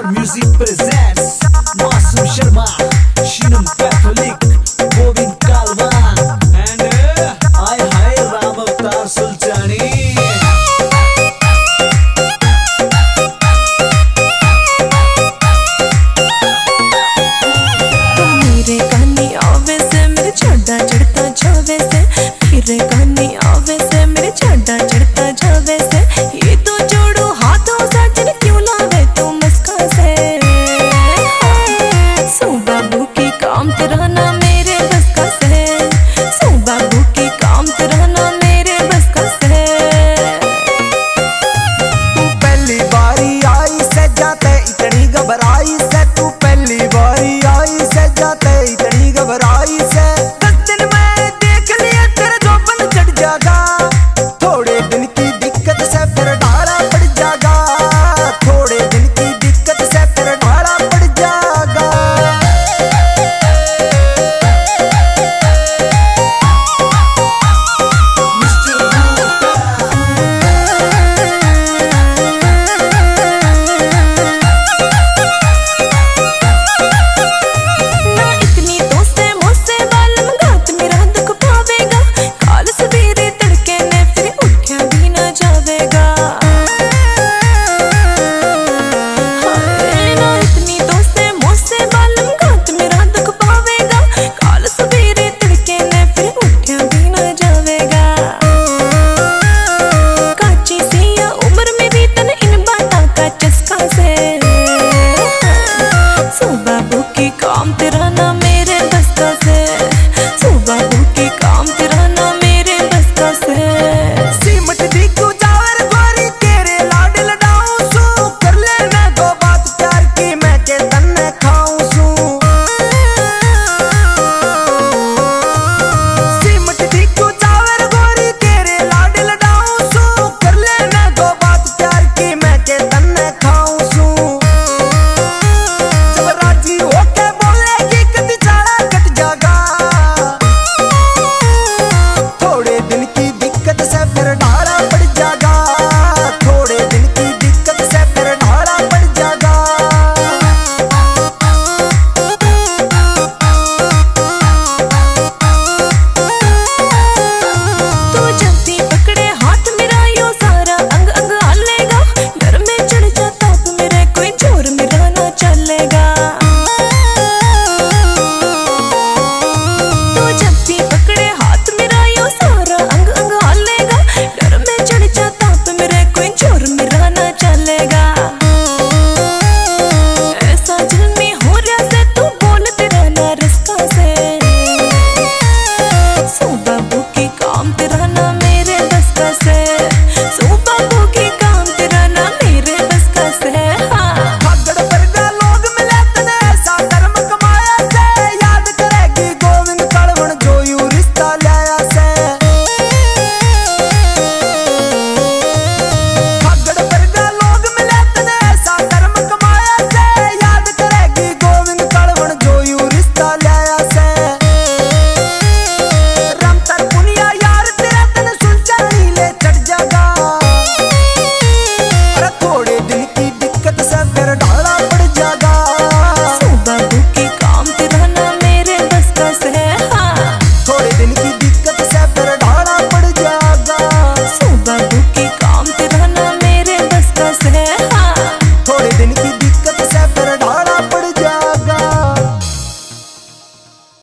Star Music presents Masum Sharma, Shinam Catholic, Govind Kalwan, and I Hai Ram Avatar Sultani. मेरे गाने आवे से मेरे छाड़ा चढ़ता जावे से, मेरे गाने आवे से मेरे छाड़ा चढ़ता जावे से, ये तो जोड़ो हाथों साजन क्यों लावे तू मस्का से। सो बाबू की काम तेरा ना मेरे बस का से, सो बाबू की काम तेरा ना मेरे बस का से। तू पहली बारी आई से जाते इतनी घबराई